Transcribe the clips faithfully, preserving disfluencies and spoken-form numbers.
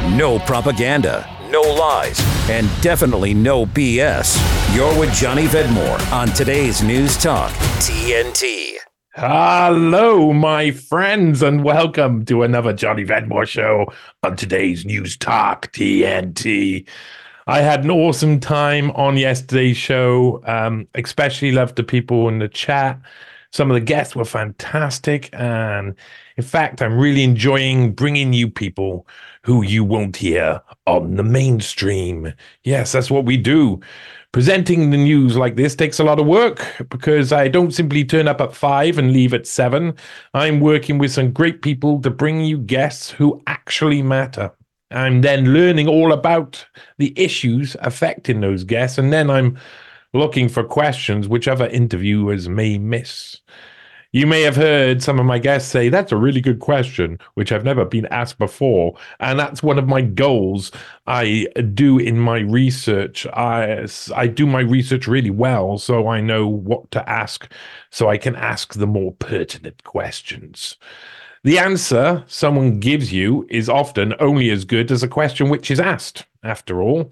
No propaganda, no lies, and definitely no B S. You're with Johnny Vedmore on today's News Talk, T N T. Hello, my friends, and welcome to another Johnny Vedmore show on today's News Talk, T N T. I had an awesome time on yesterday's show. Um, especially loved the people in the chat. Some of the guests were fantastic. And in fact, I'm really enjoying bringing you people who you won't hear on the mainstream. Yes, that's what we do. Presenting the news like this takes a lot of work because I don't simply turn up at five and leave at seven. I'm working with some great people to bring you guests who actually matter. I'm then learning all about the issues affecting those guests, and then I'm looking for questions which other interviewers may miss. You may have heard some of my guests say, that's a really good question, which I've never been asked before. And that's one of my goals I do in my research. I, I do my research really well, so I know what to ask, so I can ask the more pertinent questions. The answer someone gives you is often only as good as a question which is asked. After all,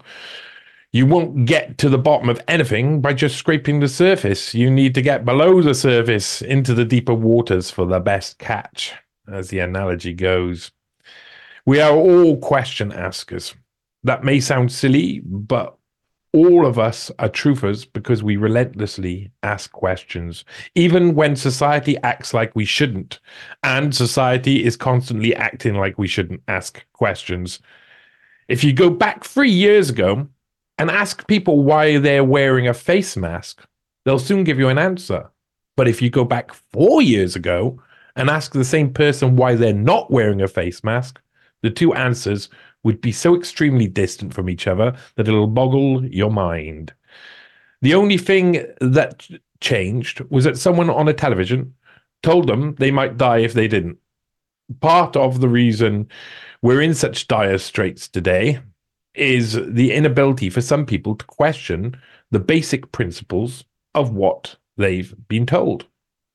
you won't get to the bottom of anything by just scraping the surface. You need to get below the surface into the deeper waters for the best catch, as the analogy goes. We are all question askers. That may sound silly, but all of us are truthers because we relentlessly ask questions, even when society acts like we shouldn't, and society is constantly acting like we shouldn't ask questions. If you go back three years ago and ask people why they're wearing a face mask, they'll soon give you an answer. But if you go back four years ago and ask the same person why they're not wearing a face mask, the two answers would be so extremely distant from each other that it'll boggle your mind. The only thing that changed was that someone on a television told them they might die if they didn't. Part of the reason we're in such dire straits today is the inability for some people to question the basic principles of what they've been told.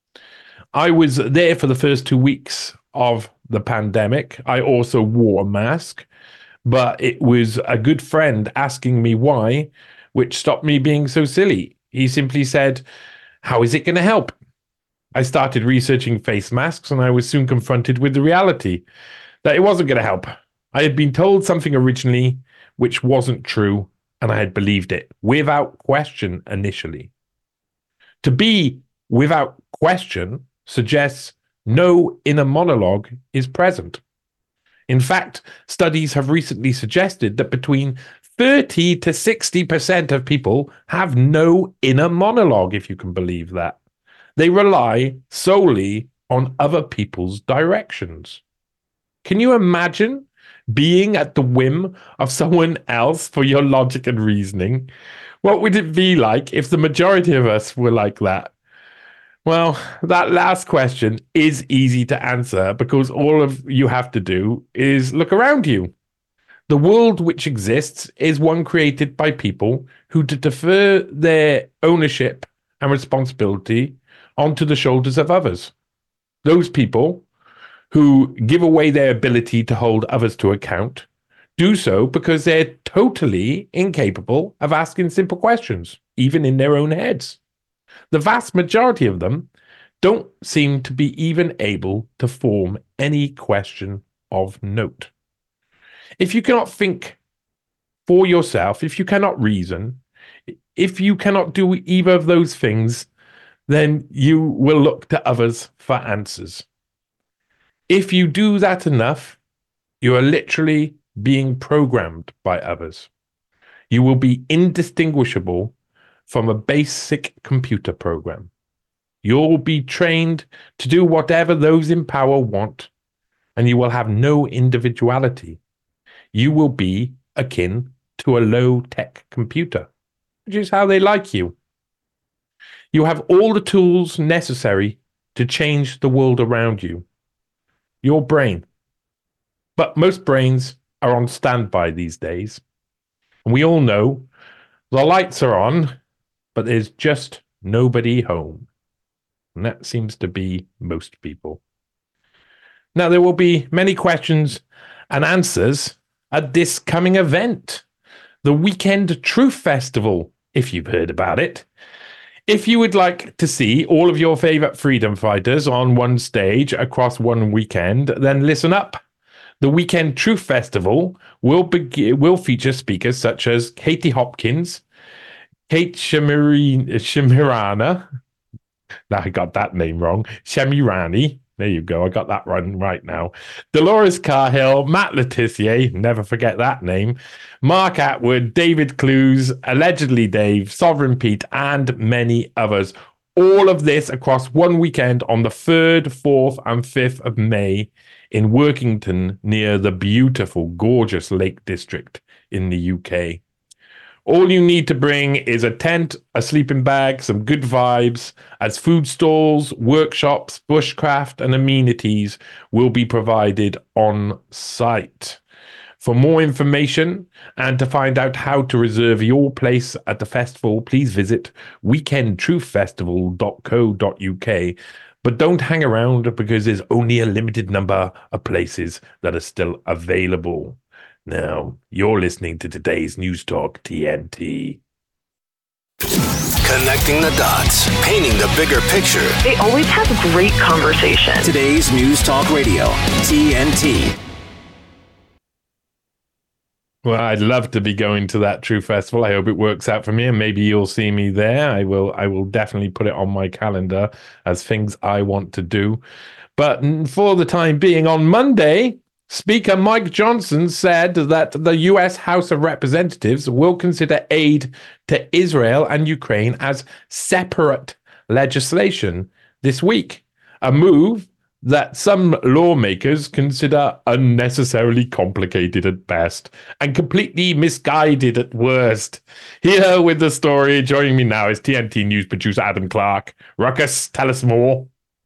I was there for the first two weeks of the pandemic. I also wore a mask, but it was a good friend asking me why, which stopped me being so silly. He simply said, how is it going to help? I started researching face masks, and I was soon confronted with the reality that it wasn't going to help. I had been told something originally which wasn't true, and I had believed it without question initially. To be without question suggests no inner monologue is present. In fact, studies have recently suggested that between thirty to sixty percent of people have no inner monologue, if you can believe that. They rely solely on other people's directions. Can you imagine being at the whim of someone else for your logic and reasoning? What would it be like if the majority of us were like that? Well, that last question is easy to answer because all of you have to do is look around you. The world which exists is one created by people who defer their ownership and responsibility onto the shoulders of others. Those people who give away their ability to hold others to account do so because they're totally incapable of asking simple questions, even in their own heads. The vast majority of them don't seem to be even able to form any question of note. If you cannot think for yourself, if you cannot reason, if you cannot do either of those things, then you will look to others for answers. If you do that enough, you are literally being programmed by others. You will be indistinguishable from a basic computer program. You'll be trained to do whatever those in power want, and you will have no individuality. You will be akin to a low-tech computer, which is how they like you. You have all the tools necessary to change the world around you. Your brain. But most brains are on standby these days. And we all know the lights are on, but there's just nobody home. And that seems to be most people. Now, there will be many questions and answers at this coming event, the Weekend Truth Festival, if you've heard about it. If you would like to see all of your favorite freedom fighters on one stage across one weekend, then listen up. The Weekend Truth Festival will be, will feature speakers such as Katie Hopkins, Kate Shemiri, Shemirana. Now I got that name wrong. Shemirani. There you go. I got that one right now. Dolores Cahill, Matt Letitia, never forget that name. Mark Atwood, David Clues, Allegedly Dave, Sovereign Pete, and many others. All of this across one weekend on the third, fourth, and fifth of May in Workington near the beautiful, gorgeous Lake District in the U K. All you need to bring is a tent, a sleeping bag, some good vibes, as food stalls, workshops, bushcraft, and amenities will be provided on site. For more information and to find out how to reserve your place at the festival, please visit weekend truth festival dot co dot uk. But don't hang around because there's only a limited number of places that are still available. Now, you're listening to today's News Talk T N T. Connecting the dots, painting the bigger picture. They always have great conversation. Today's News Talk Radio, T N T. Well, I'd love to be going to that True Festival. I hope it works out for me, and maybe you'll see me there. I will. I will definitely put it on my calendar as things I want to do. But for the time being, on Monday, Speaker Mike Johnson said that the U S House of Representatives will consider aid to Israel and Ukraine as separate legislation this week, a move that some lawmakers consider unnecessarily complicated at best and completely misguided at worst. Here with the story, joining me now is T N T News producer Adam Clark. Ruckus, tell us more.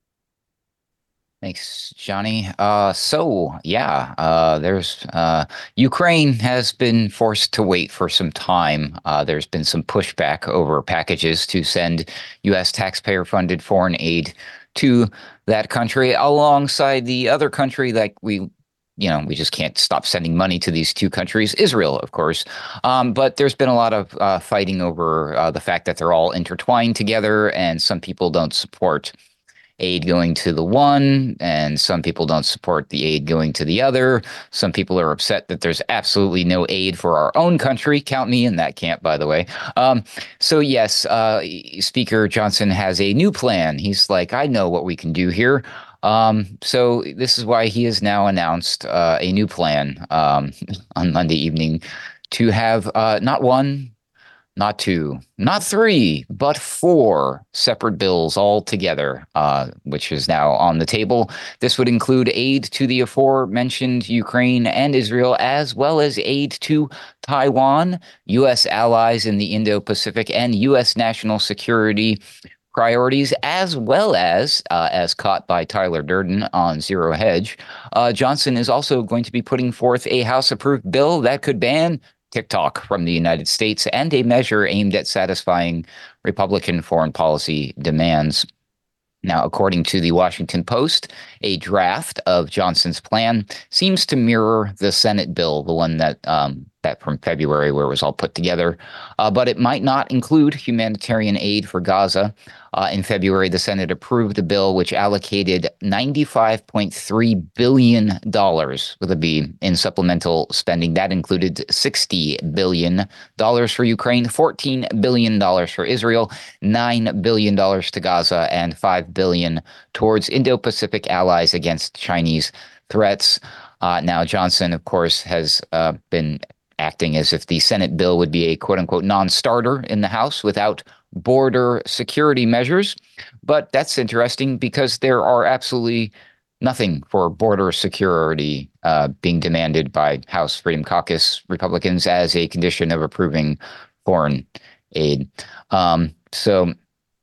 Thanks, Johnny. Uh, so, yeah, uh, there's uh, Ukraine has been forced to wait for some time. Uh, there's been some pushback over packages to send U S taxpayer-funded foreign aid to that country alongside the other country. Like we, you know, we just can't stop sending money to these two countries, Israel, of course. Um, but there's been a lot of uh, fighting over uh, the fact that they're all intertwined together, and some people don't support aid going to the one, and some people don't support the aid going to the other. Some people are upset that there's absolutely no aid for our own country. Count me in that camp, by the way. Um, so yes, uh, Speaker Johnson has a new plan. He's like, I know what we can do here. Um, so this is why he has now announced uh, a new plan um, on Monday evening to have uh, not one, not two, not three, but four separate bills all together, uh, which is now on the table. This would include aid to the aforementioned Ukraine and Israel, as well as aid to Taiwan, U S allies in the Indo-Pacific, and U S national security priorities, as well as, uh, as caught by Tyler Durden on Zero Hedge, uh, Johnson is also going to be putting forth a House-approved bill that could ban TikTok from the United States, and a measure aimed at satisfying Republican foreign policy demands. Now, according to the Washington Post, a draft of Johnson's plan seems to mirror the Senate bill, the one that um, that from February where it was all put together, uh, but it might not include humanitarian aid for Gaza. Uh, in February, the Senate approved a bill which allocated ninety-five point three billion dollars with a B in supplemental spending. That included sixty billion dollars for Ukraine, fourteen billion dollars for Israel, nine billion dollars to Gaza, and five billion dollars towards Indo-Pacific allies against Chinese threats. Uh, now, Johnson, of course, has uh, been acting as if the Senate bill would be a quote-unquote non-starter in the House without border security measures. But that's interesting because there are absolutely nothing for border security uh, being demanded by House Freedom Caucus Republicans as a condition of approving foreign aid. Um, so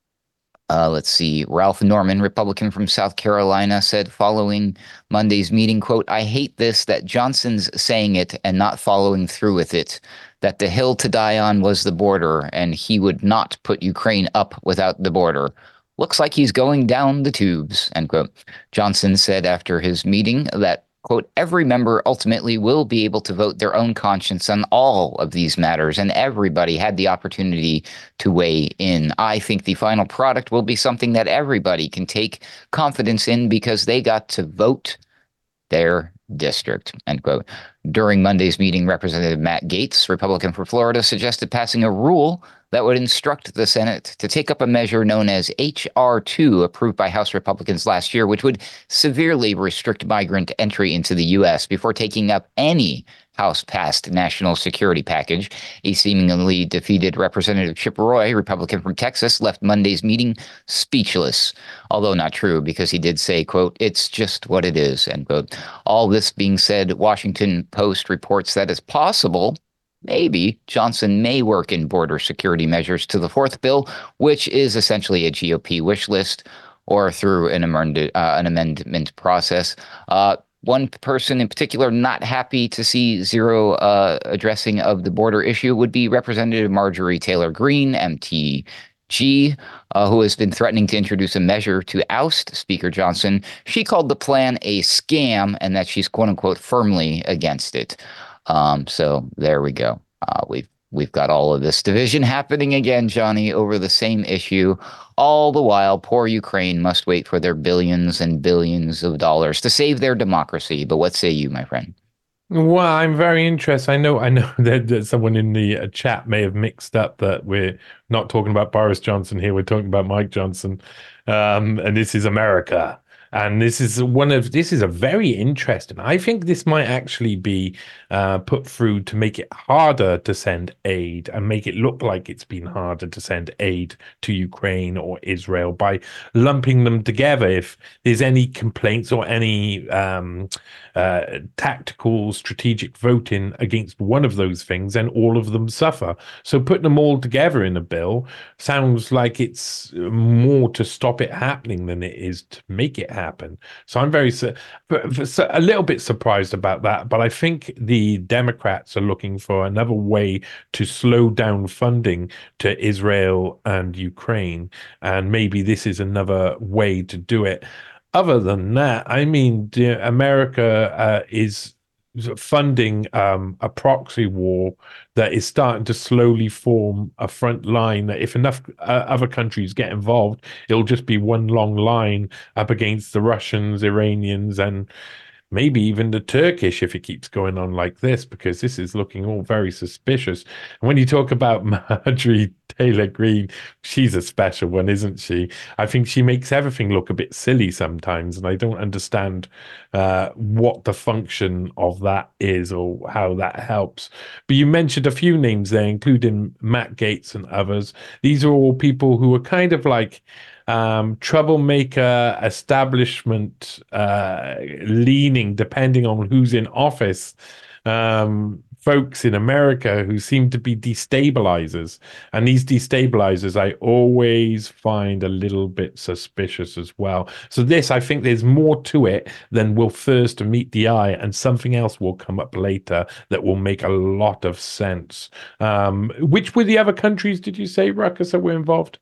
uh, let's see. Ralph Norman, Republican from South Carolina, said following Monday's meeting, quote, "I hate this, that Johnson's saying it and not following through with it, that the hill to die on was the border, and he would not put Ukraine up without the border. Looks like he's going down the tubes," end quote. Johnson said after his meeting that quote, every member ultimately will be able to vote their own conscience on all of these matters, and everybody had the opportunity to weigh in. I think the final product will be something that everybody can take confidence in because they got to vote their district, end quote. During Monday's meeting, Representative Matt Gaetz, Republican for Florida, suggested passing a rule that would instruct the Senate to take up a measure known as H R two, approved by House Republicans last year, which would severely restrict migrant entry into the U S before taking up any House-passed national security package. A seemingly defeated Representative Chip Roy, Republican from Texas, left Monday's meeting speechless, although not true, because he did say, quote, it's just what it is, end quote. All this being said, Washington Post reports that it's possible maybe Johnson may work in border security measures to the fourth bill, which is essentially a G O P wish list, or through an, amend- uh, an amendment process. Uh, one person in particular not happy to see zero uh, addressing of the border issue would be Representative Marjorie Taylor Greene, M T G, uh, who has been threatening to introduce a measure to oust Speaker Johnson. She called the plan a scam and that she's, quote unquote, firmly against it. Um, so there we go. Uh, we've we've got all of this division happening again, Johnny, over the same issue. All the while, poor Ukraine must wait for their billions and billions of dollars to save their democracy. But what say you, my friend? Well, I'm very interested. I know, I know that, that someone in the uh, chat may have mixed up that we're not talking about Boris Johnson here. We're talking about Mike Johnson, um, and this is America. And this is one of this is a very interesting. I think this might actually be uh, put through to make it harder to send aid and make it look like it's been harder to send aid to Ukraine or Israel by lumping them together. If there's any complaints or any um, uh, tactical, strategic voting against one of those things, then all of them suffer. So putting them all together in a bill sounds like it's more to stop it happening than it is to make it happen. happen. So I'm very a little bit surprised about that, but I think the Democrats are looking for another way to slow down funding to Israel and Ukraine, and maybe this is another way to do it. Other than that, I mean, America uh, is funding um, a proxy war that is starting to slowly form a front line that if enough uh, other countries get involved, it'll just be one long line up against the Russians, Iranians, and maybe even the Turkish if it keeps going on like this, because this is looking all very suspicious. And when you talk about Marjorie Taylor Greene, she's a special one, isn't she? I think she makes everything look a bit silly sometimes, and I don't understand uh, what the function of that is or how that helps. But you mentioned a few names there, including Matt Gaetz and others. These are all people who are kind of like Um, troublemaker, establishment uh, leaning, depending on who's in office, um, folks in America who seem to be destabilizers. And these destabilizers I always find a little bit suspicious as well. So this, I think there's more to it than will first meet the eye, and something else will come up later that will make a lot of sense. Um, which were the other countries, did you say, Ruckus, that were involved?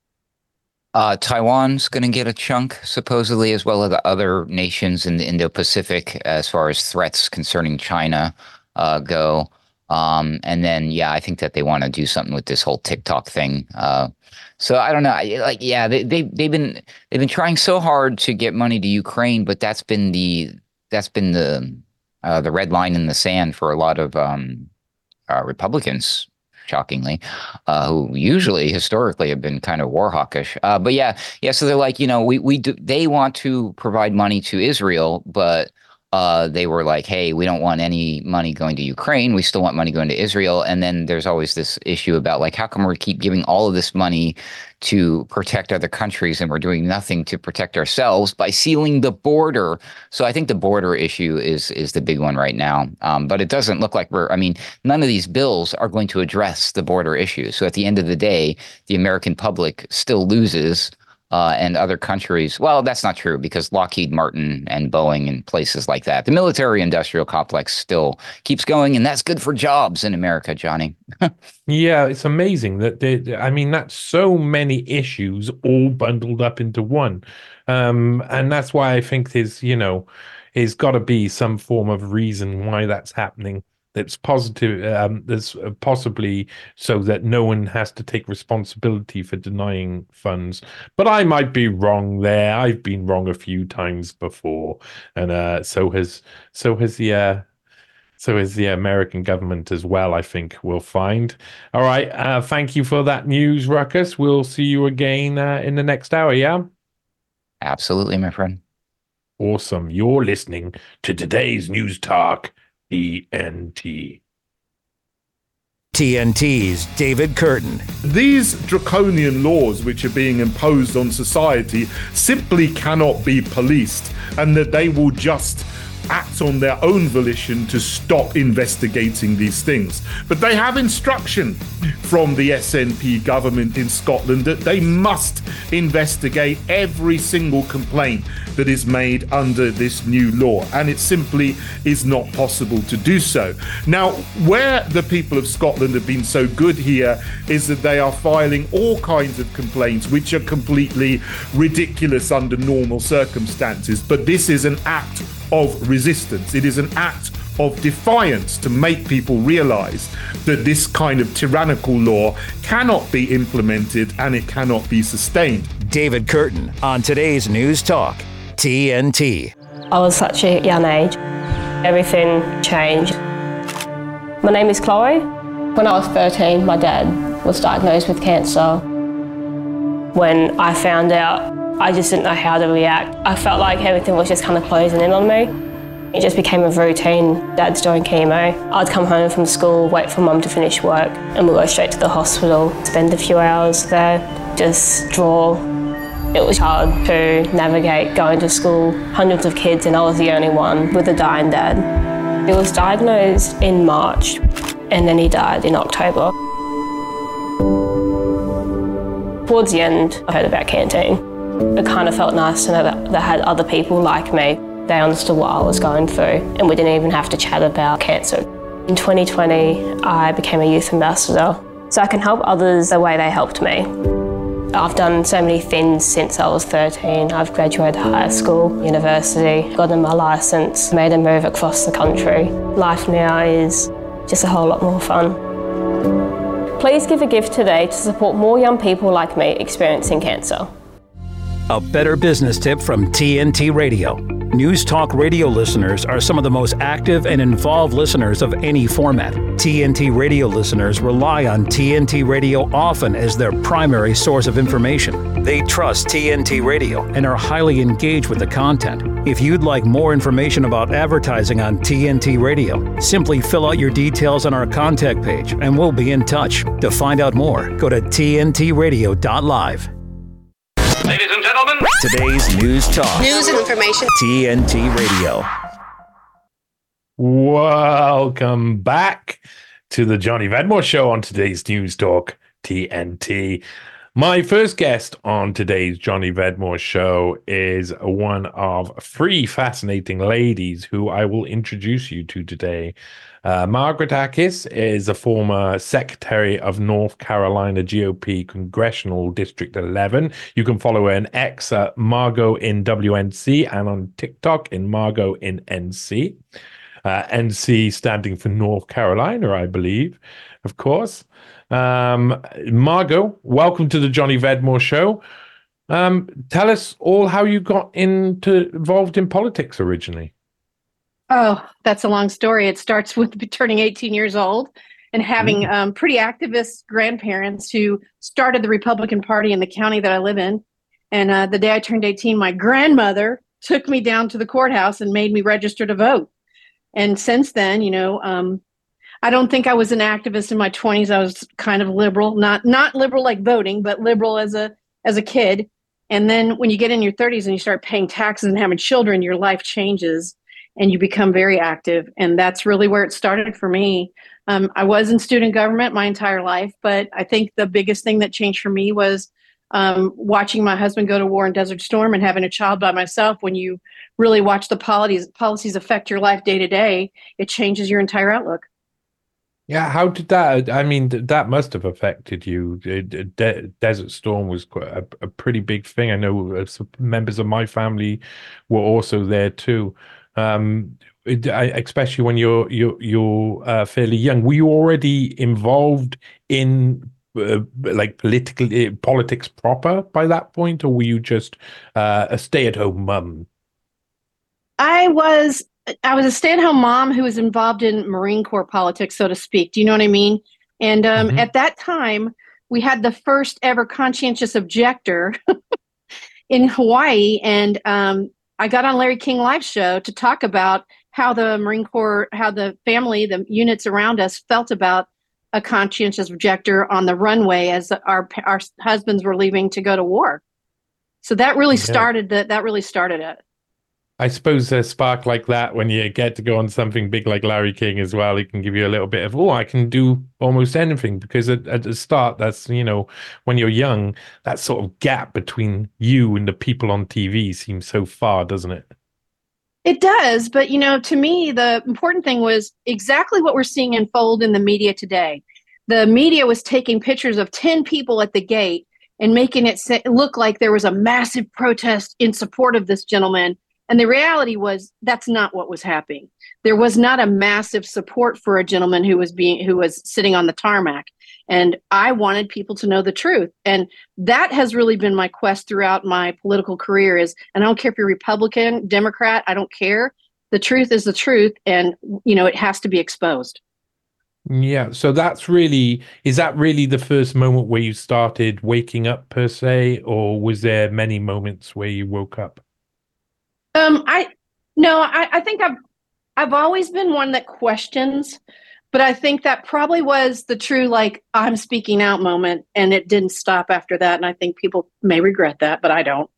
Uh, Taiwan's going to get a chunk, supposedly, as well as the other nations in the Indo-Pacific as far as threats concerning China uh, go. Um, and then, yeah, I think that they want to do something with this whole TikTok thing. Uh, so I don't know. Like, yeah, they, they they've been they've been trying so hard to get money to Ukraine, but that's been the that's been the uh, the red line in the sand for a lot of um, uh, Republicans. Shockingly, uh, who usually historically have been kind of war hawkish. Uh, but yeah, yeah. So they're like, you know, we we do. They want to provide money to Israel, but uh, they were like, hey, we don't want any money going to Ukraine. We still want money going to Israel. And then there's always this issue about like, how come we keep giving all of this money to protect other countries and we're doing nothing to protect ourselves by sealing the border? So I think the border issue is is the big one right now. Um, but it doesn't look like we're, I mean, none of these bills are going to address the border issue. So at the end of the day, the American public still loses. Uh, and other countries, well, that's not true, because Lockheed Martin and Boeing and places like that, the military-industrial complex still keeps going, and that's good for jobs in America, Johnny. Yeah, it's amazing that they, I mean, that's so many issues all bundled up into one, um, and that's why I think there's, you know, there's got to be some form of reason why that's happening. That's positive. Um, that's possibly so that no one has to take responsibility for denying funds. But I might be wrong there. I've been wrong a few times before, and uh, so has so has the uh, so has the American government as well. I think we'll find. All right. Uh, thank you for that news, Ruckus. We'll see you again uh, in the next hour. Yeah. Absolutely, my friend. Awesome. You're listening to today's News Talk. T N T. T N T's David Curtin. These draconian laws which are being imposed on society simply cannot be policed, and that they will just act on their own volition to stop investigating these things. But they have instruction from the S N P government in Scotland that they must investigate every single complaint that is made under this new law, and it simply is not possible to do so. Now, where the people of Scotland have been so good here is that they are filing all kinds of complaints which are completely ridiculous under normal circumstances, but this is an act of resistance. It is an act of defiance to make people realize that this kind of tyrannical law cannot be implemented and it cannot be sustained. David Curtin on today's News Talk, T N T. I was such a young age. Everything changed. My name is Chloe. When I was thirteen, my dad was diagnosed with cancer. When I found out, I just didn't know how to react. I felt like everything was just kind of closing in on me. It just became a routine. Dad's doing chemo. I'd come home from school, wait for mum to finish work, and we'd go straight to the hospital, spend a few hours there, just draw. It was hard to navigate going to school, hundreds of kids, and I was the only one with a dying dad. He was diagnosed in March, and then he died in October. Towards the end, I heard about Canteen. It kind of felt nice to know that they had other people like me. They understood what I was going through, and we didn't even have to chat about cancer. In twenty twenty, I became a youth ambassador, so I can help others the way they helped me. I've done so many things since I was thirteen. I've graduated high school, university, gotten my license, made a move across the country. Life now is just a whole lot more fun. Please give a gift today to support more young people like me experiencing cancer. A better business tip from T N T Radio. News Talk Radio listeners are some of the most active and involved listeners of any format. T N T Radio listeners rely on T N T Radio often as their primary source of information. They trust T N T Radio and are highly engaged with the content. If you'd like more information about advertising on T N T Radio, simply fill out your details on our contact page and we'll be in touch. To find out more, go to T N T radio dot live. Ladies and gentlemen, today's News Talk. News and information. T N T Radio. Welcome back to the Johnny Vedmore Show on today's News Talk, T N T. My first guest on today's Johnny Vedmore Show is one of three fascinating ladies who I will introduce you to today. Uh, Margaret Akis is a former secretary of North Carolina G O P Congressional District eleven. You can follow her on X at Margot in W N C and on TikTok in Margot in N C. Uh, N C standing for North Carolina, I believe, of course. Um, Margot, welcome to the Johnny Vedmore Show. Um, tell us all how you got into involved in politics originally. Oh, that's a long story. It starts with turning eighteen years old and having mm. um, pretty activist grandparents who started the Republican Party in the county that I live in. And uh, the day I turned eighteen, my grandmother took me down to the courthouse and made me register to vote. And since then, you know, um, I don't think I was an activist in my twenties. I was kind of liberal, not not liberal like voting, but liberal as a as a kid. And then when you get in your thirties and you start paying taxes and having children, your life changes. And you become very active. And that's really where it started for me. Um, I was in student government my entire life, but I think the biggest thing that changed for me was um, watching my husband go to war in Desert Storm and having a child by myself. When you really watch the policies, policies affect your life day to day, it changes your entire outlook. Yeah, how did that, I mean, that must have affected you. De- Desert Storm was quite a, a pretty big thing. I know some members of my family were also there too. um, it- I- especially when you're you're you're uh, fairly young. Were you already involved in uh, like political uh, politics proper by that point, or were you just uh, a stay-at-home mum? I was I was a stay-at-home mom who was involved in Marine Corps politics, so to speak. Do you know what I mean? And um, Mhm. at that time, we had the first ever conscientious objector in Hawaii, and um, I got on Larry King Live show to talk about how the Marine Corps, how the family, the units around us felt about a conscientious objector on the runway as our our husbands were leaving to go to war. So that really Yeah. started the, that really started it. I suppose a spark like that, when you get to go on something big like Larry King as well, it can give you a little bit of, oh, I can do almost anything. Because at, at the start, that's, you know, when you're young, that sort of gap between you and the people on T V seems so far, doesn't it? It does, but you know, to me, the important thing was exactly what we're seeing unfold in the media today. The media was taking pictures of ten people at the gate and making it sa- look like there was a massive protest in support of this gentleman. And the reality was that's not what was happening. There was not a massive support for a gentleman who was being who was sitting on the tarmac. And I wanted people to know the truth. And that has really been my quest throughout my political career is, and I don't care if you're Republican, Democrat, I don't care. The truth is the truth. And, you know, it has to be exposed. Yeah. So that's really, is that really the first moment where you started waking up per se, or was there many moments where you woke up? Um, I, no, I, I think I've, I've always been one that questions, but I think that probably was the true, like, I'm speaking out moment, and it didn't stop after that. And I think people may regret that, but I don't.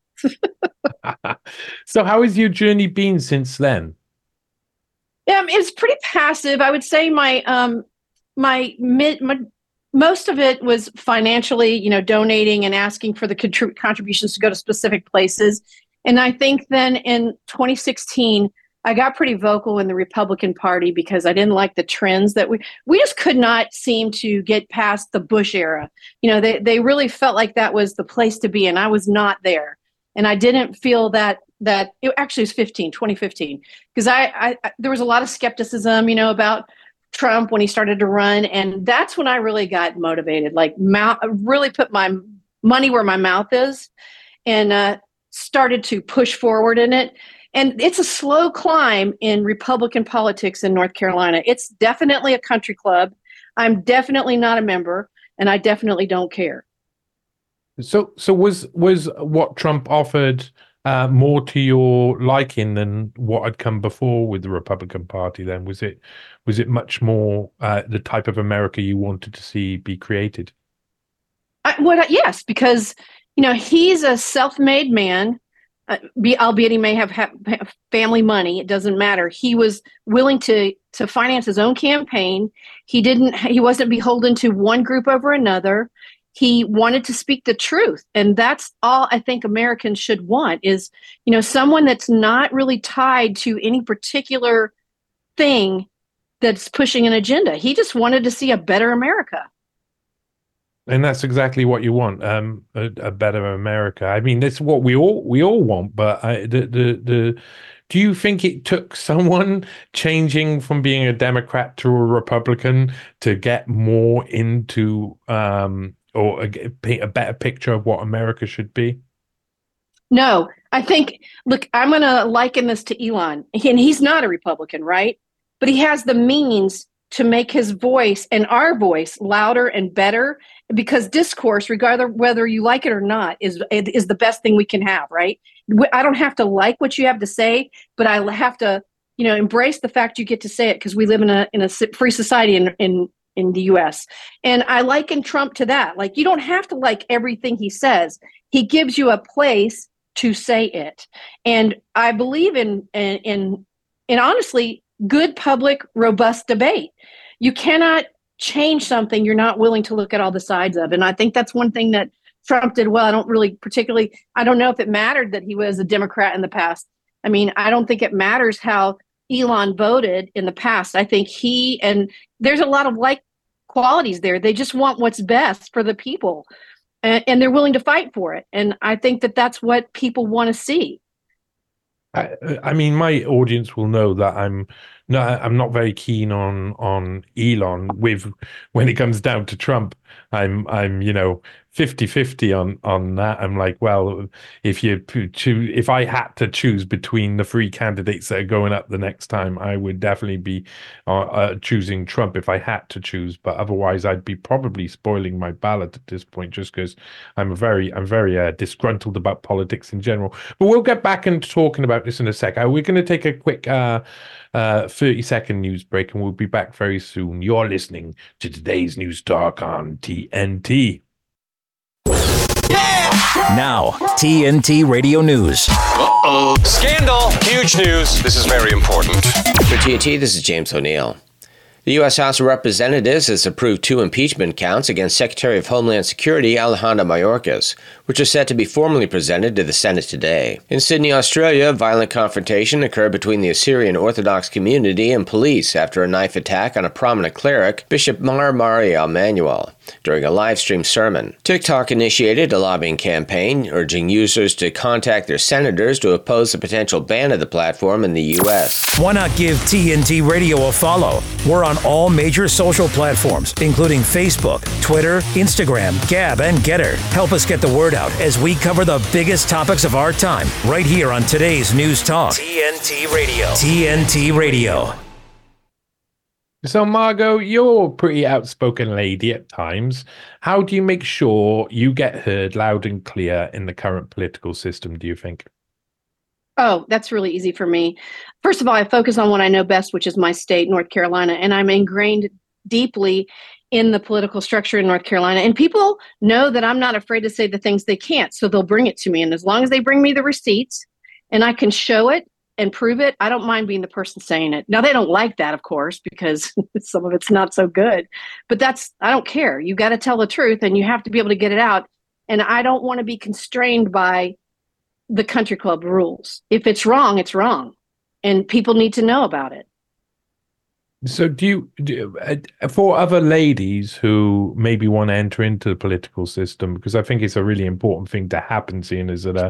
So how has your journey been since then? Um, it's pretty passive. I would say my, um, my mid, my, most of it was financially, you know, donating and asking for the contrib- contributions to go to specific places. And I think then in twenty sixteen, I got pretty vocal in the Republican Party because I didn't like the trends that we we just could not seem to get past the Bush era. You know, they they really felt like that was the place to be, and I was not there. And I didn't feel that that it actually was fifteen, twenty fifteen, because I, I, I there was a lot of skepticism, you know, about Trump when he started to run, and that's when I really got motivated, like mouth, really put my money where my mouth is, and uh, started to push forward in it. And it's a slow climb in Republican politics in North Carolina. It's definitely a country club. I'm definitely not a member, and I definitely don't care. So, so was was what Trump offered uh, more to your liking than what had come before with the Republican Party? Then was it was it much more uh, the type of America you wanted to see be created? I, what? Yes, because you know he's a self-made man. Uh, be, albeit he may have, have family money, it doesn't matter. He was willing to to finance his own campaign. He didn't. He wasn't beholden to one group over another. He wanted to speak the truth, and that's all I think Americans should want. Is you know someone that's not really tied to any particular thing that's pushing an agenda. He just wanted to see a better America. And that's exactly what you want, um, a, a better America. I mean, that's what we all we all want. But I, the the the, do you think it took someone changing from being a Democrat to a Republican to get more into um, or a, paint a better picture of what America should be? No, I think. Look, I'm going to liken this to Elon, and he's not a Republican, right? But he has the means to make his voice and our voice louder and better, because discourse, regardless whether you like it or not, is is the best thing we can have, right? I don't have to like what you have to say, but I have to, you know, embrace the fact you get to say it because we live in a in a free society in in in the U S. And I liken Trump to that. Like, you don't have to like everything he says. He gives you a place to say it, and I believe in in in, in honestly. good public, robust debate. You cannot change something you're not willing to look at all the sides of. And I think that's one thing that Trump did well. I don't really particularly, I don't know if it mattered that he was a Democrat in the past. I mean, I don't think it matters how Elon voted in the past. I think he, and there's a lot of like qualities there. They just want what's best for the people, and, and they're willing to fight for it. And I think that that's what people want to see. I, I mean, my audience will know that I'm no, I'm not very keen on on Elon. With when it comes down to Trump, I'm I'm you know fifty-fifty on on that. I'm like, well, if you choose, if I had to choose between the three candidates that are going up the next time, I would definitely be uh, uh, choosing Trump if I had to choose. But otherwise, I'd be probably spoiling my ballot at this point, just because I'm a very I'm very uh, disgruntled about politics in general. But we'll get back into talking about this in a sec. Uh, we're going to take a quick uh, uh, thirty second news break, and we'll be back very soon. You're listening to today's News Talk on T N T. Now, T N T Radio News. Uh-oh. Scandal. Huge news. This is very important. For T N T, this is James O'Neill. The U S House of Representatives has approved two impeachment counts against Secretary of Homeland Security Alejandro Mayorkas, which are set to be formally presented to the Senate today. In Sydney, Australia, a violent confrontation occurred between the Assyrian Orthodox community and police after a knife attack on a prominent cleric, Bishop Mar Mario Emanuel, during a live-stream sermon. TikTok initiated a lobbying campaign urging users to contact their senators to oppose the potential ban of the platform in the U S. Why not give T N T Radio a follow? We're on all major social platforms, including Facebook, Twitter, Instagram, Gab, and Getter. Help us get the word out as we cover the biggest topics of our time right here on today's News Talk. T N T Radio. T N T Radio. So, Margot, you're a pretty outspoken lady at times. How do you make sure you get heard loud and clear in the current political system, do you think? Oh, that's really easy for me. First of all, I focus on what I know best, which is my state, North Carolina, and I'm ingrained deeply in the political structure in North Carolina. And people know that I'm not afraid to say the things they can't, so they'll bring it to me. And as long as they bring me the receipts and I can show it and prove it, I don't mind being the person saying it. Now, they don't like that, of course, because some of it's not so good. But that's, I don't care. You got to tell the truth and you have to be able to get it out. And I don't want to be constrained by the country club rules. If it's wrong, it's wrong. And people need to know about it. So do you, do, uh, for other ladies who maybe want to enter into the political system, because I think it's a really important thing to happen, seeing as that uh,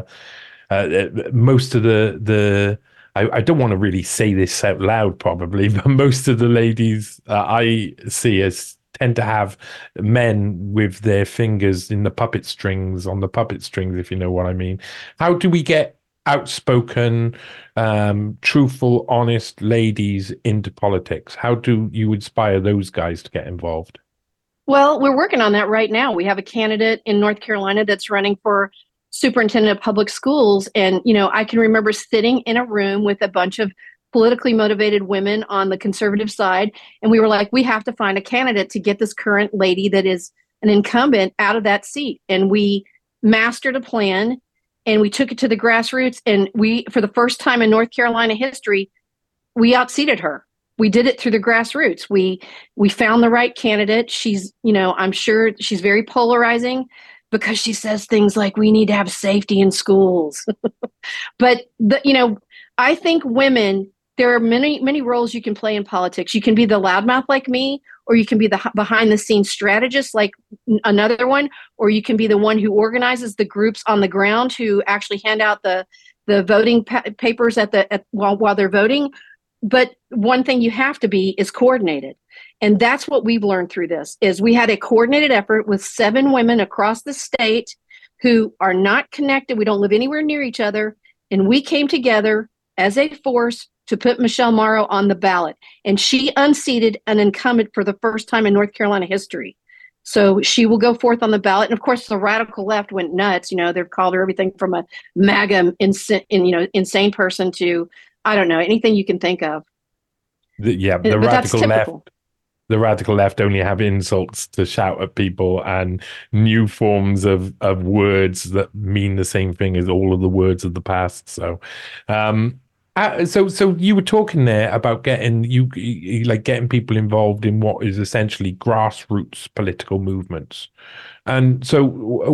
uh, most of the, the I, I don't want to really say this out loud probably, but most of the ladies uh, I see as tend to have men with their fingers in the puppet strings, on the puppet strings, if you know what I mean. How do we get outspoken, um, truthful, honest ladies into politics? How do you inspire those guys to get involved? Well, we're working on that right now. We have a candidate in North Carolina that's running for superintendent of public schools. And, you know, I can remember sitting in a room with a bunch of politically motivated women on the conservative side. And we were like, we have to find a candidate to get this current lady that is an incumbent out of that seat. And we mastered a plan and we took it to the grassroots. And we, for the first time in North Carolina history, we outseated her. We did it through the grassroots. We, we found the right candidate. She's, you know, I'm sure she's very polarizing because she says things like, we need to have safety in schools. But, the, you know, I think women, there are many, many roles you can play in politics. You can be the loudmouth like me, or you can be the behind the scenes strategist like another one, or you can be the one who organizes the groups on the ground who actually hand out the, the voting pa- papers at the at, while, while they're voting. But one thing you have to be is coordinated. And that's what we've learned through this, is we had a coordinated effort with seven women across the state who are not connected. We don't live anywhere near each other. And we came together as a force to put Michelle Morrow on the ballot. And she unseated an incumbent for the first time in North Carolina history. So she will go forth on the ballot. And of course, the radical left went nuts. You know, they've called her everything from a MAGA, ins- in, you know, insane person to, I don't know, anything you can think of. The, yeah, the but radical left. The radical left only have insults to shout at people and new forms of, of words that mean the same thing as all of the words of the past. So, um, Uh, so, so you were talking there about getting you, you like getting people involved in what is essentially grassroots political movements, and so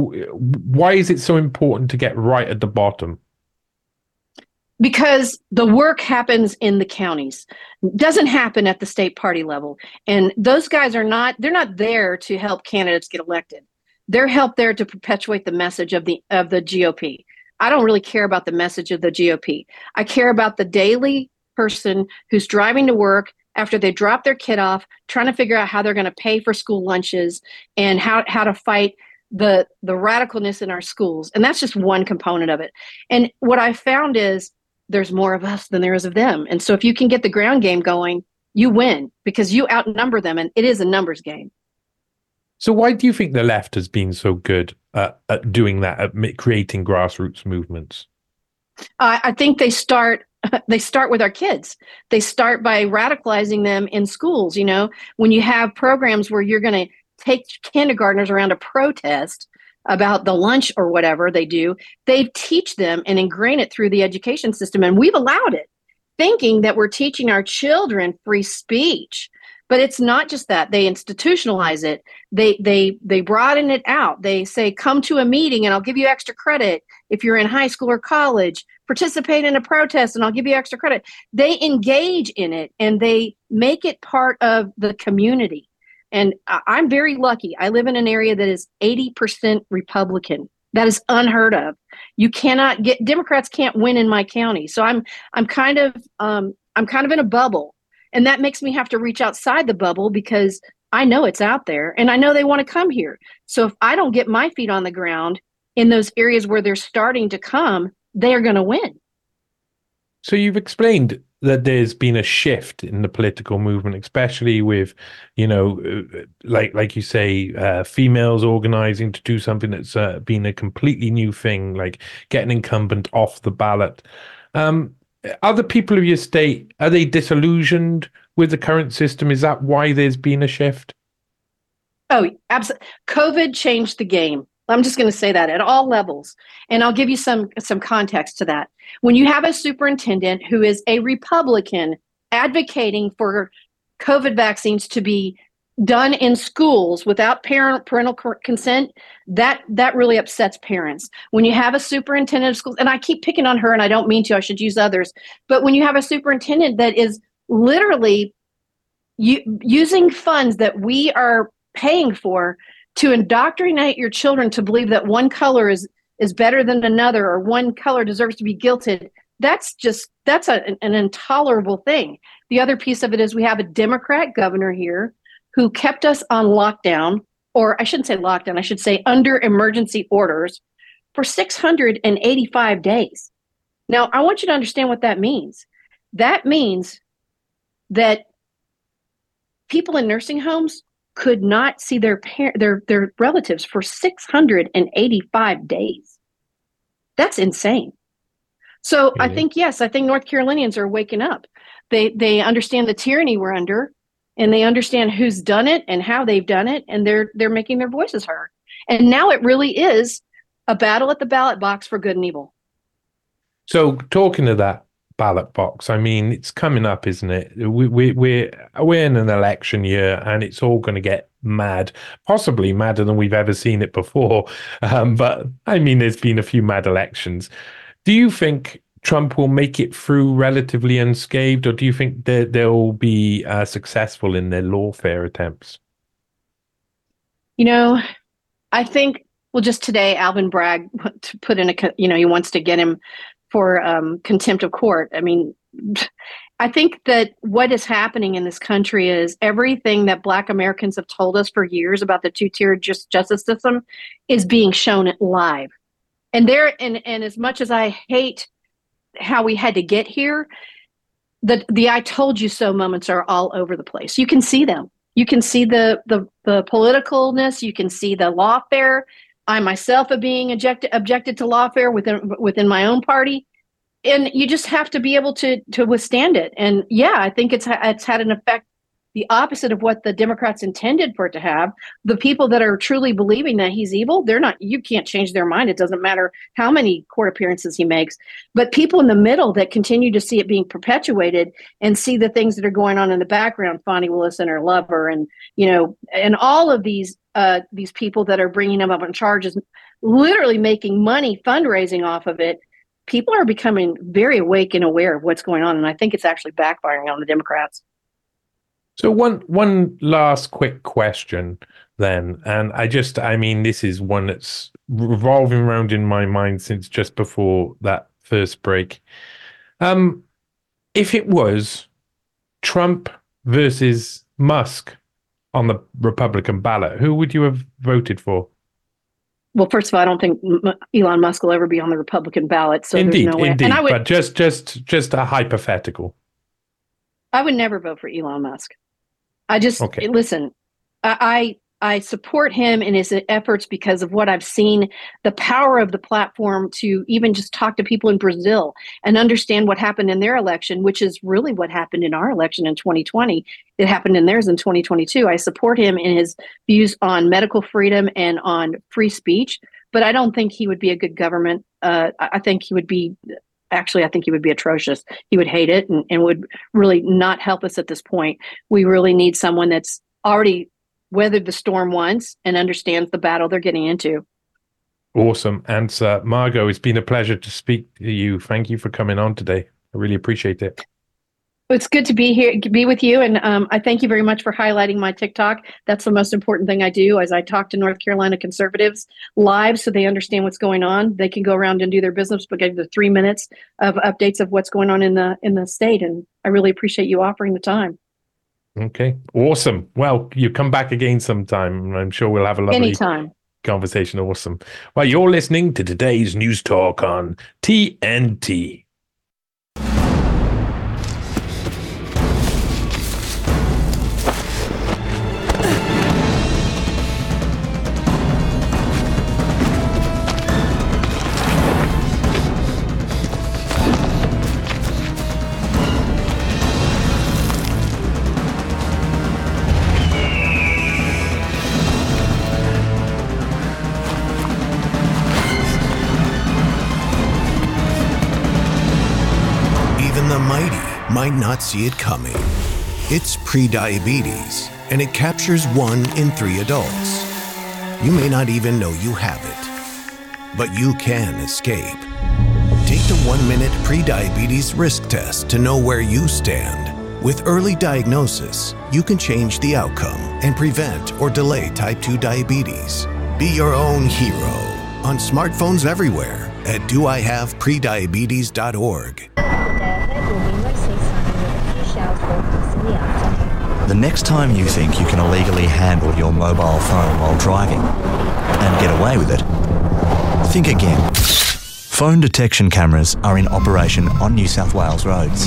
why is it so important to get right at the bottom? Because the work happens in the counties, it doesn't happen at the state party level, and those guys are not. They're not there to help candidates get elected. They're help there to perpetuate the message of the of the G O P. I don't really care about the message of the G O P. I care about the daily person who's driving to work after they drop their kid off, trying to figure out how they're going to pay for school lunches and how, how to fight the the radicalness in our schools. And that's just one component of it. And what I found is there's more of us than there is of them. And so if you can get the ground game going, you win because you outnumber them, and it is a numbers game. So why do you think the left has been so good at, at doing that, at creating grassroots movements? Uh, I think they start they start with our kids. They start by radicalizing them in schools. You know, when you have programs where you're going to take kindergartners around a protest about the lunch or whatever they do, they teach them and ingrain it through the education system. And we've allowed it, thinking that we're teaching our children free speech. But it's not just that. They institutionalize it. They they they broaden it out. They say, come to a meeting and I'll give you extra credit if you're in high school or college. Participate in a protest and I'll give you extra credit. They engage in it and they make it part of the community. And I'm very lucky. I live in an area that is eighty percent Republican. That is unheard of. You cannot get Democrats can't win in my county. So I'm I'm kind of um, I'm kind of in a bubble, and that makes me have to reach outside the bubble because I know it's out there, and I know they want to come here. So if I don't get my feet on the ground in those areas where they're starting to come, they are going to win. So you've explained that there's been a shift in the political movement, especially with, you know, like like you say, uh, females organizing to do something that's uh, been a completely new thing, like get an incumbent off the ballot. Um, other people of your state, are they disillusioned with the current system? Is that why there's been a shift? Oh, absolutely. COVID changed the game. I'm just going to say that at all levels. And I'll give you some some context to that. When you have a superintendent who is a Republican advocating for COVID vaccines to be done in schools without parent parental consent, that that really upsets parents. When you have a superintendent of schools, and I keep picking on her and I don't mean to, I should use others, but when you have a superintendent that is literally u- using funds that we are paying for to indoctrinate your children to believe that one color is is better than another or one color deserves to be guilted, that's just, that's a, an intolerable thing. The other piece of it is we have a Democrat governor here who kept us on lockdown, or I shouldn't say lockdown, I should say under emergency orders for six hundred eighty-five days. Now, I want you to understand what that means. That means that people in nursing homes could not see their par- their their relatives for six hundred eighty-five days. That's insane. So mm-hmm. I think, yes, I think North Carolinians are waking up. They they understand the tyranny we're under, and they understand who's done it and how they've done it, and they're they're making their voices heard. And now it really is a battle at the ballot box for good and evil. So talking to that ballot box, I mean, it's coming up, isn't it? We, we, we're, we're in an election year and it's all going to get mad, possibly madder than we've ever seen it before. Um, but I mean, there's been a few mad elections. Do you think Trump will make it through relatively unscathed, or do you think that they'll be uh, successful in their lawfare attempts? You know, I think, well, just today, Alvin Bragg put in a, you know, he wants to get him for um, contempt of court. I mean, I think that what is happening in this country is everything that Black Americans have told us for years about the two-tiered just justice system is being shown live. And there, and, and as much as I hate how we had to get here, the the I told you so moments are all over the place. You can see them. You can see the the the politicalness. You can see the lawfare. I myself am being objected objected to lawfare within within my own party, and you just have to be able to to withstand it. And yeah, I think it's it's had an effect, the opposite of what the Democrats intended for it to have. The people that are truly believing that he's evil, they're not. You can't change their mind. It doesn't matter how many court appearances he makes. But people in the middle that continue to see it being perpetuated and see the things that are going on in the background, Fonnie Willis and her lover, and you know, and all of these. Uh, these people that are bringing them up on charges, literally making money fundraising off of it. People are becoming very awake and aware of what's going on, and I think it's actually backfiring on the Democrats. So one one last quick question then, and I just I mean this is one that's revolving around in my mind since just before that first break. Um, if it was Trump versus Musk on the Republican ballot, who would you have voted for? Well, first of all, I don't think Elon Musk will ever be on the Republican ballot. So indeed, there's no way. indeed, And I would, but just just just a hypothetical. I would never vote for Elon Musk. I just okay. listen. I I support him in his efforts because of what I've seen, the power of the platform to even just talk to people in Brazil and understand what happened in their election, which is really what happened in our election in twenty twenty. It happened in theirs in twenty twenty-two. I support him in his views on medical freedom and on free speech, but I don't think he would be a good government. Uh, I think he would be, actually, I think he would be atrocious. He would hate it and, and would really not help us at this point. We really need someone that's already weathered the storm once and understands the battle they're getting into. Awesome answer. Margot, it's been a pleasure to speak to you. Thank you for coming on today. I really appreciate it. It's good to be here, to be with you. And um, I thank you very much for highlighting my TikTok. That's the most important thing I do as I talk to North Carolina conservatives live so they understand what's going on. They can go around and do their business, but get the three minutes of updates of what's going on in the in the state. And I really appreciate you offering the time. Okay, awesome. Well, you come back again sometime. I'm sure we'll have a lovely Anytime. conversation. Awesome. Well, you're listening to today's News Talk on T N T. Might not see it coming. It's prediabetes, and it captures one in three adults. You may not even know you have it, but you can escape. Take the one-minute prediabetes risk test to know where you stand. With early diagnosis, you can change the outcome and prevent or delay type two diabetes. Be your own hero on smartphones everywhere at do I have prediabetes dot org. The next time you think you can illegally handle your mobile phone while driving and get away with it, think again. Phone detection cameras are in operation on New South Wales roads.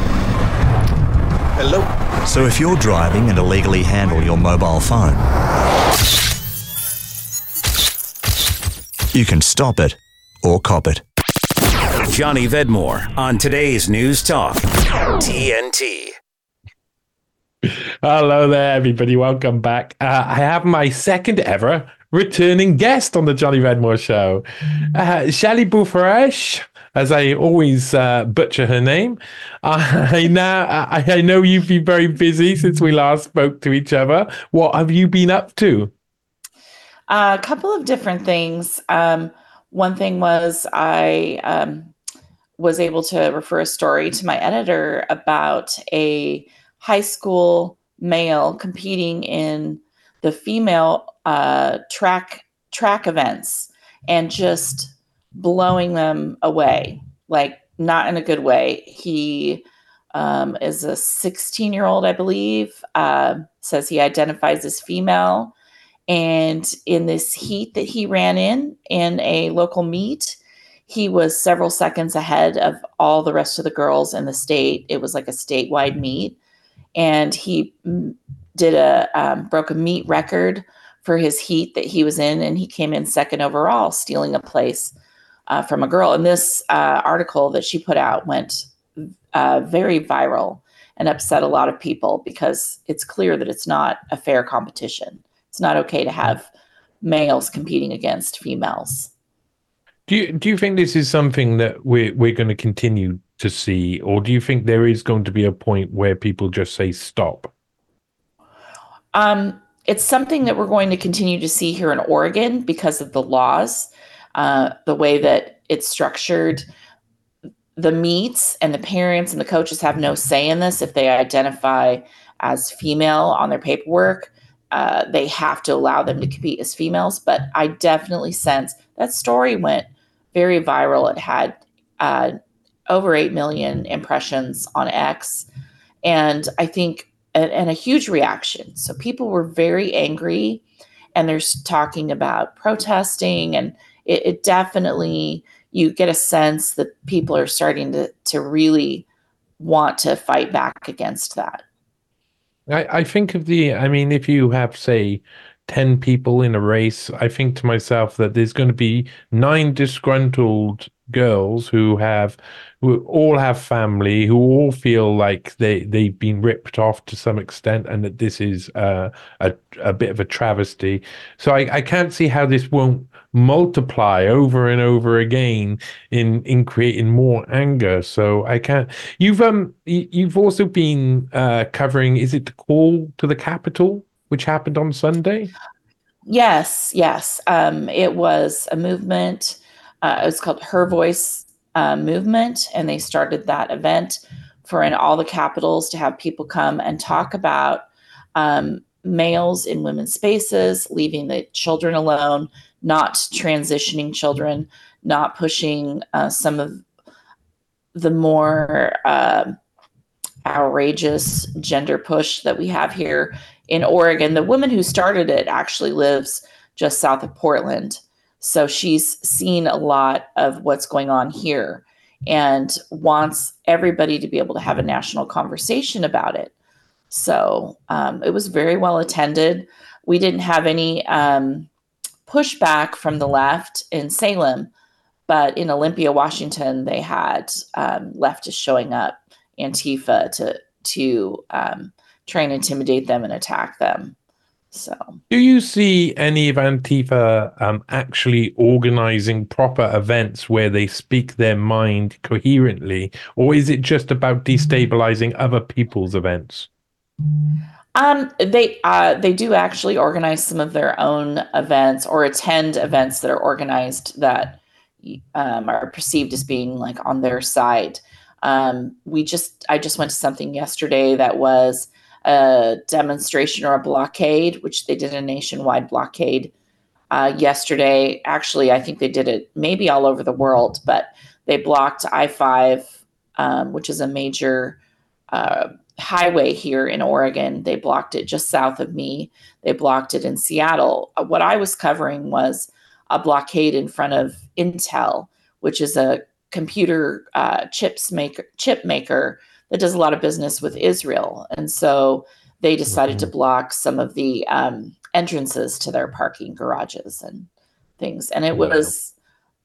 Hello. So if you're driving and illegally handle your mobile phone, you can stop it or cop it. Johnny Vedmore on today's News Talk, T N T. Hello there, everybody. Welcome back. Uh, I have my second ever returning guest on the Johnny Vedmore Show, uh, Shelley Boufaresh, as I always uh, butcher her name. Uh, I now I, I know you've been very busy since we last spoke to each other. What have you been up to? Uh, a couple of different things. Um, one thing was I um, was able to refer a story to my editor about a high school male competing in the female uh, track track events and just blowing them away, like not in a good way. He um, is a sixteen-year-old, I believe, uh, says he identifies as female. And in this heat that he ran in, in a local meet, he was several seconds ahead of all the rest of the girls in the state. It was like a statewide meet. And he did a um, broke a meet record for his heat that he was in, and he came in second overall, stealing a place uh, from a girl. And this uh, article that she put out went uh, very viral and upset a lot of people because it's clear that it's not a fair competition. It's not okay to have males competing against females. Do you do you think this is something that we're we're going to continue to see, or do you think there is going to be a point where people just say stop? Um, it's something that we're going to continue to see here in Oregon because of the laws, uh, the way that it's structured. The meets and the parents and the coaches have no say in this if they identify as female on their paperwork. Uh, they have to allow them to compete as females. But I definitely sense that story went very viral. It had uh, over eight million impressions on X. And I think, and, and a huge reaction. So people were very angry, and they're talking about protesting, and it, it definitely, you get a sense that people are starting to, to really want to fight back against that. I, I think of the, I mean, if you have, say, ten people in a race, I think to myself that there's going to be nine disgruntled girls who have, who all have family, who all feel like they, they've been ripped off to some extent, and that this is uh, a, a bit of a travesty. So I, I can't see how this won't multiply over and over again in in creating more anger. So I can't. You've um you've also been uh, covering, is it the call to the Capitol, which happened on Sunday? Yes, yes. Um, it was a movement. Uh, it was called Her Voice uh, Movement, and they started that event for in all the capitals to have people come and talk about um, males in women's spaces, leaving the children alone, not transitioning children, not pushing uh, some of the more uh, outrageous gender push that we have here in Oregon. The woman who started it actually lives just south of Portland. So she's seen a lot of what's going on here and wants everybody to be able to have a national conversation about it. So um, it was very well attended. We didn't have any um, pushback from the left in Salem, but in Olympia, Washington, they had um, leftists showing up, Antifa, to to um, try and intimidate them and attack them. So, do you see any of Antifa um, actually organizing proper events where they speak their mind coherently, or is it just about destabilizing other people's events? Um, they uh, they do actually organize some of their own events or attend events that are organized that um, are perceived as being like on their side. Um, we just I just went to something yesterday that was a demonstration or a blockade, which they did a nationwide blockade uh, yesterday. Actually, I think they did it maybe all over the world, but they blocked I five, um, which is a major uh, highway here in Oregon. They blocked it just south of me. They blocked it in Seattle. Uh, what I was covering was a blockade in front of Intel, which is a computer uh, chips maker, chip maker that does a lot of business with Israel. And so they decided mm-hmm. to block some of the um, entrances to their parking garages and things. And it wow. was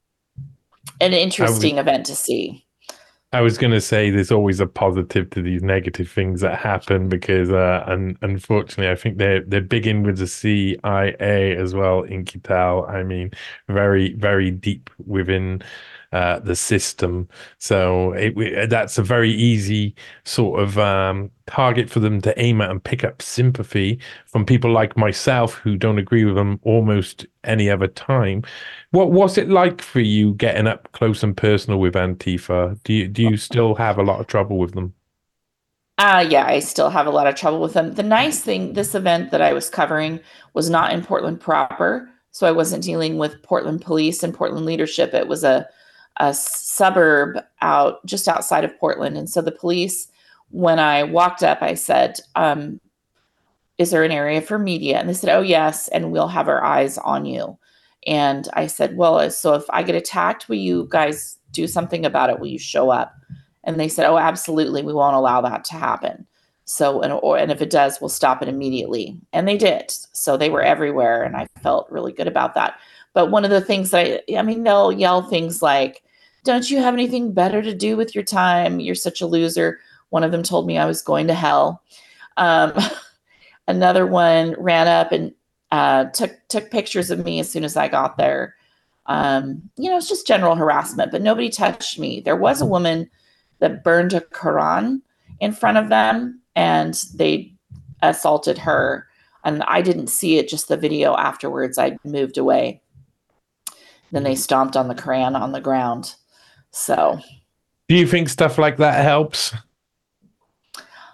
an interesting was, event to see. I was going to say there's always a positive to these negative things that happen because, uh, and unfortunately, I think they're they're big in with the C I A as well in Kitao. I mean, very, very deep within uh, the system. So it, that's a very easy sort of um, target for them to aim at and pick up sympathy from people like myself who don't agree with them almost any other time. What was it like for you getting up close and personal with Antifa? Do you do you still have a lot of trouble with them? Uh, yeah, I still have a lot of trouble with them. The nice thing, this event that I was covering was not in Portland proper. So I wasn't dealing with Portland police and Portland leadership. It was a, a suburb out just outside of Portland. And so the police, when I walked up, I said, um, is there an area for media? And they said, oh, yes. And we'll have our eyes on you. And I said, well, so if I get attacked, will you guys do something about it? Will you show up? And they said, oh, absolutely. We won't allow that to happen. So, and, or, and if it does, we'll stop it immediately. And they did. So they were everywhere. And I felt really good about that. But one of the things that I, I mean, they'll yell things like, don't you have anything better to do with your time? You're such a loser. One of them told me I was going to hell. Um, another one ran up and uh, took took pictures of me as soon as I got there. Um, you know, it's just general harassment, but nobody touched me. There was a woman that burned a Quran in front of them, and they assaulted her. And I didn't see it, just the video afterwards. I moved away. Then they stomped on the Quran on the ground. So, do you think stuff like that helps?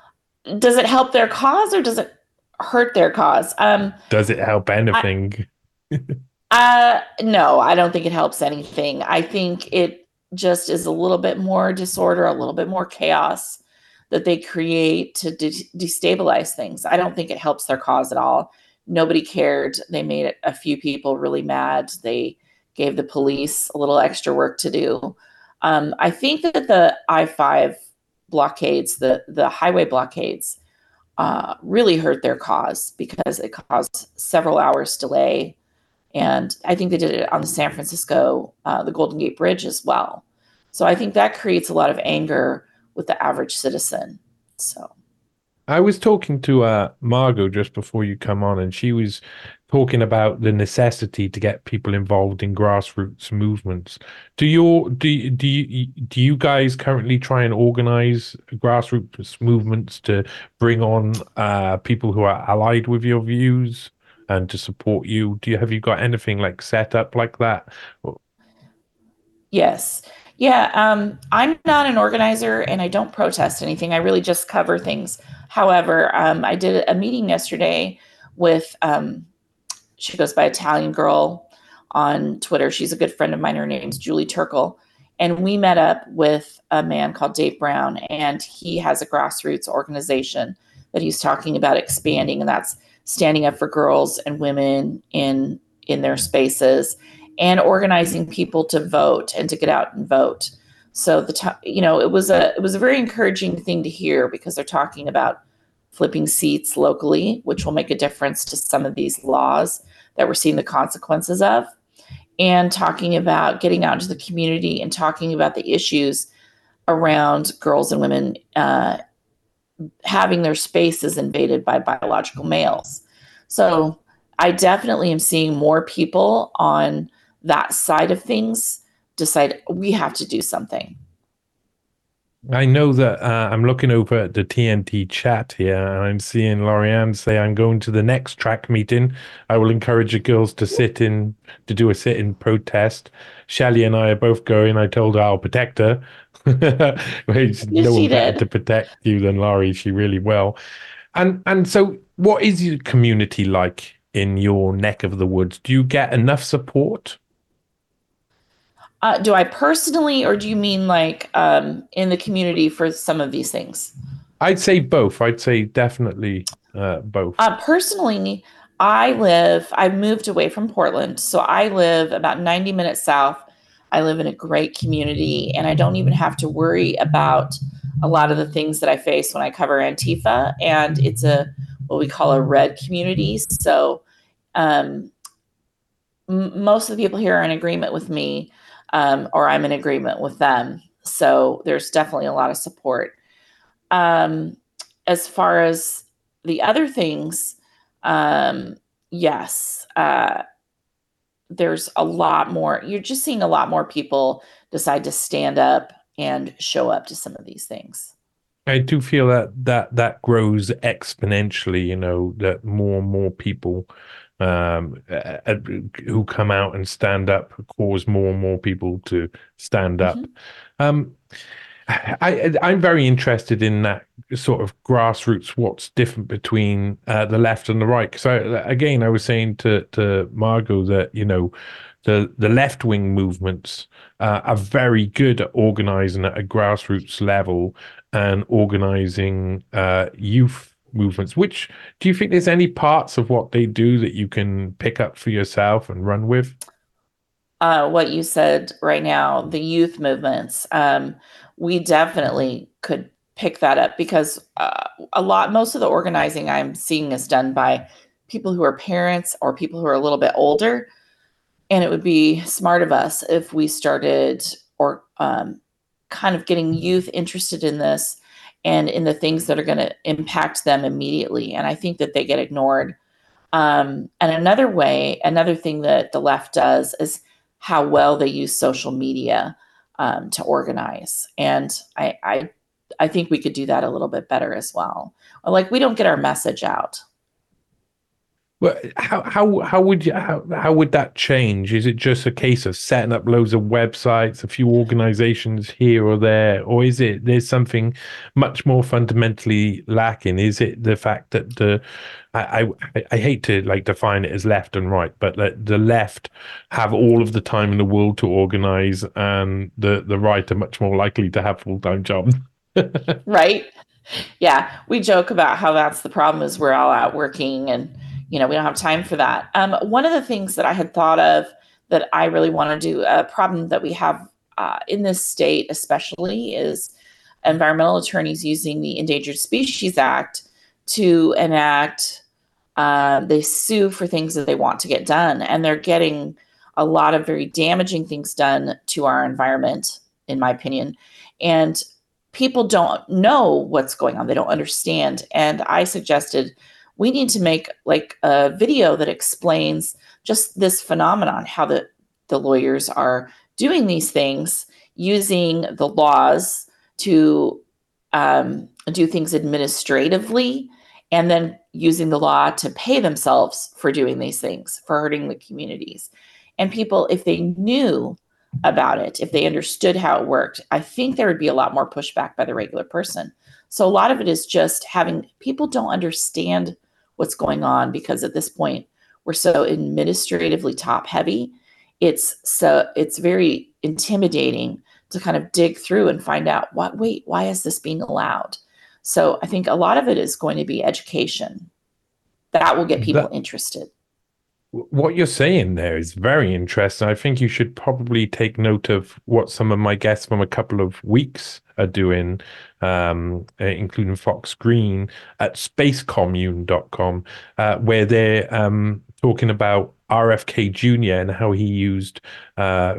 does it help their cause or does it hurt their cause? Um, does it help anything? I, uh, no, I don't think it helps anything. I think it just is a little bit more disorder, a little bit more chaos that they create to de- destabilize things. I don't think it helps their cause at all. Nobody cared. They made a few people really mad. They gave the police a little extra work to do. Um, I think that the I five blockades, the, the highway blockades, uh, really hurt their cause because it caused several hours delay. And I think they did it on the San Francisco, uh, the Golden Gate Bridge as well. So I think that creates a lot of anger with the average citizen. So I was talking to uh, Margot just before you come on, and she was talking about the necessity to get people involved in grassroots movements. Do you do do you do you guys currently try and organize grassroots movements to bring on uh, people who are allied with your views and to support you? Do you have you got anything like set up like that? Yes. Yeah, um, I'm not an organizer and I don't protest anything. I really just cover things. However, um, I did a meeting yesterday with, um, she goes by Italian Girl on Twitter. She's a good friend of mine. Her name's Julie Turkle. And we met up with a man called Dave Brown, and he has a grassroots organization that he's talking about expanding, and that's standing up for girls and women in in their spaces and organizing people to vote and to get out and vote. So the t- you know, it was a it was a very encouraging thing to hear because they're talking about flipping seats locally, which will make a difference to some of these laws that we're seeing the consequences of, and talking about getting out into the community and talking about the issues around girls and women uh, having their spaces invaded by biological males. So I definitely am seeing more people on that side of things decide we have to do something. I know that uh, I'm looking over at the T N T chat here, and I'm seeing Lorianne say, I'm going to the next track meeting. I will encourage the girls to sit in, to do a sit-in protest. Shelley and I are both going. I told her I'll protect her. Yes, no one better did. to protect you than Laurie. She really will. And and so what is your community like in your neck of the woods? Do you get enough support? Uh, do I personally, or do you mean like um, in the community for some of these things? I'd say both. I'd say definitely uh, both. Uh, personally, I live, I moved away from Portland. So I live about ninety minutes south. I live in a great community, and I don't even have to worry about a lot of the things that I face when I cover Antifa. And it's a, what we call a red community. So um, m- most of the people here are in agreement with me. Um, or I'm in agreement with them. So there's definitely a lot of support. Um, as far as the other things, um, yes, uh, there's a lot more. You're just seeing a lot more people decide to stand up and show up to some of these things. I do feel that that, that grows exponentially, you know, that more and more people um uh, who come out and stand up cause more and more people to stand up. Mm-hmm. um I I'm very interested in that sort of grassroots, what's different between uh, the left and the right, because I, again I was saying to to Margot that, you know, the the left-wing movements uh, are very good at organizing at a grassroots level and organizing uh youth movements. Which do you think there's any parts of what they do that you can pick up for yourself and run with? Uh, what you said right now, the youth movements, um, we definitely could pick that up because uh, a lot, most of the organizing I'm seeing is done by people who are parents or people who are a little bit older. And it would be smart of us if we started or um, kind of getting youth interested in this and in the things that are going to impact them immediately. And I think that they get ignored. Um, and another way, another thing that the left does is how well they use social media um, to organize. And I, I, I think we could do that a little bit better as well. Like, we don't get our message out. Well, how how how would you how, how would that change? Is it just a case of setting up loads of websites, a few organizations here or there, or is it there's something much more fundamentally lacking? Is it the fact that the I I, I hate to like define it as left and right, but the, the left have all of the time in the world to organize, and the the right are much more likely to have full time jobs. Right? Yeah, we joke about how that's the problem is we're all out working and you know, we don't have time for that. Um, one of the things that I had thought of that I really want to do, a problem that we have uh, in this state especially, is environmental attorneys using the Endangered Species Act to enact, uh, they sue for things that they want to get done. And they're getting a lot of very damaging things done to our environment, in my opinion. And people don't know what's going on. They don't understand. And I suggested we need to make like a video that explains just this phenomenon, how the, the lawyers are doing these things, using the laws to um, do things administratively, and then using the law to pay themselves for doing these things, for hurting the communities. And people, if they knew about it, if they understood how it worked, I think there would be a lot more pushback by the regular person. So a lot of it is just having people don't understand what's going on, because at this point we're so administratively top heavy. It's so it's very intimidating to kind of dig through and find out what, wait, why is this being allowed? So I think a lot of it is going to be education that will get people that, interested. What you're saying there is very interesting. I think you should probably take note of what some of my guests from a couple of weeks are doing, um, including Fox Green at space commune dot com, uh, where they're um, talking about R F K Junior and how he used uh,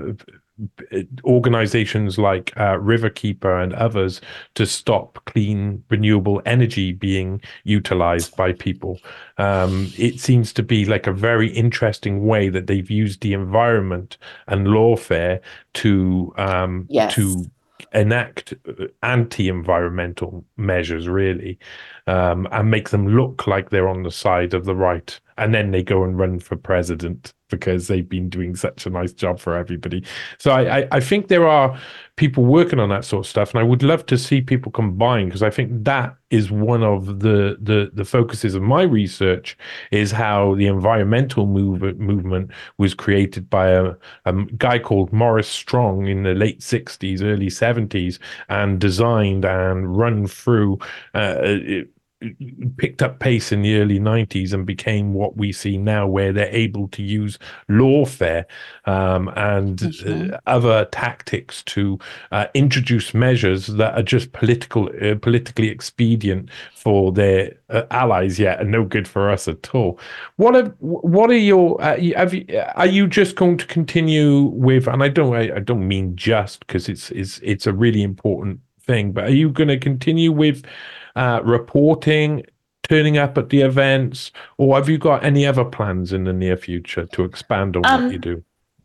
organizations like uh, Riverkeeper and others to stop clean renewable energy being utilized by people. Um, it seems to be like a very interesting way that they've used the environment and lawfare to um, yes. to enact anti-environmental measures, really, um, and make them look like they're on the side of the right. And then they go and run for president because they've been doing such a nice job for everybody. So I, I, I think there are people working on that sort of stuff, and I would love to see people combine, because I think that is one of the, the the focuses of my research, is how the environmental move, movement was created by a, a guy called Maurice Strong in the late sixties, early seventies, and designed and run through uh, it, picked up pace in the early nineties and became what we see now, where they're able to use lawfare um, and mm-hmm. uh, other tactics to uh, introduce measures that are just political, uh, politically expedient for their uh, allies, yet and no good for us at all. What are what are your? Uh, have you, are you just going to continue with? And I don't, I, I don't mean just, because it's it's it's a really important thing, but are you going to continue with Uh, reporting, turning up at the events, or have you got any other plans in the near future to expand on um, what you do?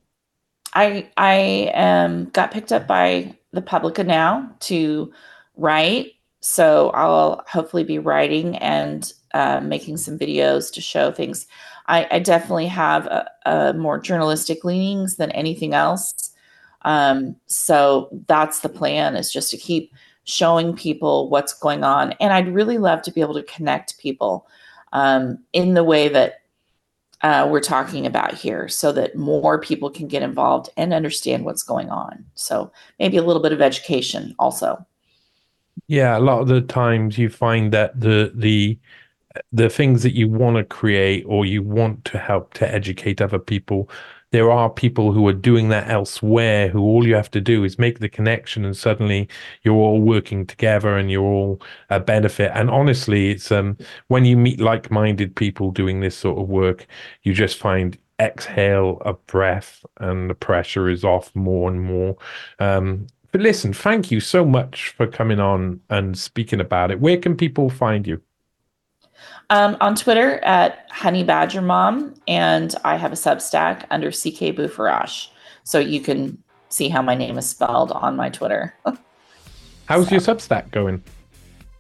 I I um, got picked up by the Publica now to write, so I'll hopefully be writing and uh, making some videos to show things. I, I definitely have a, a more journalistic leanings than anything else, um, so that's the plan, is just to keep showing people what's going on. And I'd really love to be able to connect people um, in the way that uh, we're talking about here, so that more people can get involved and understand what's going on. So maybe a little bit of education also. Yeah, a lot of the times you find that the the the things that you want to create, or you want to help to educate other people, there are people who are doing that elsewhere, who all you have to do is make the connection, and suddenly you're all working together and you're all a benefit. And honestly, it's um when you meet like-minded people doing this sort of work, you just find exhale a breath and the pressure is off more and more. Um, but listen, thank you so much for coming on and speaking about it. Where can people find you? Um, on Twitter at Honey Badger Mom, and I have a Substack under C K Bufarash, so you can see how my name is spelled on my Twitter. How's so. your Substack going?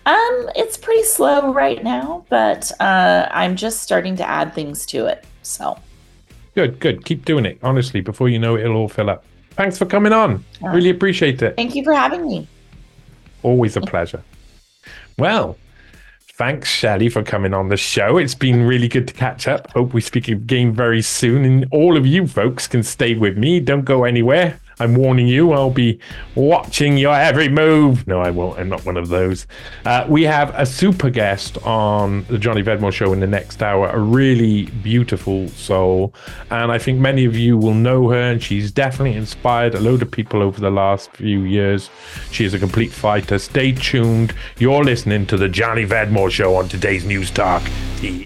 Um, it's pretty slow right now, but uh, I'm just starting to add things to it. So good, good. Keep doing it. Honestly, before you know it, it'll all fill up. Thanks for coming on. Uh, really appreciate it. Thank you for having me. Always a pleasure. Well, thanks, Shelley, for coming on the show. It's been really good to catch up. Hope we speak again very soon. And all of you folks can stay with me. Don't go anywhere. I'm warning you, I'll be watching your every move. No, I won't. I'm not one of those. Uh, we have a super guest on the Johnny Vedmore Show in the next hour, a really beautiful soul. And I think many of you will know her, and she's definitely inspired a load of people over the last few years. She is a complete fighter. Stay tuned. You're listening to the Johnny Vedmore Show on today's News Talk.